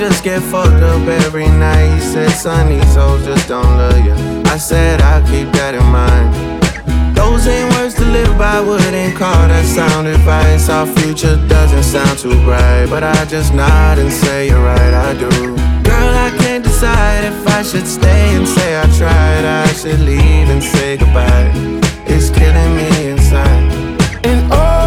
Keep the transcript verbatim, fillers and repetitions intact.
just get fucked up every night. He said, son, these hoes just don't love you. I said, I'll keep that in mind. Those ain't words to live by, wouldn't call that sound advice. Our future doesn't sound too bright, but I just nod and say you're right, I do. Girl, I can't decide if I should stay and say I tried. I should leave and say goodbye. It's killing me inside. And oh,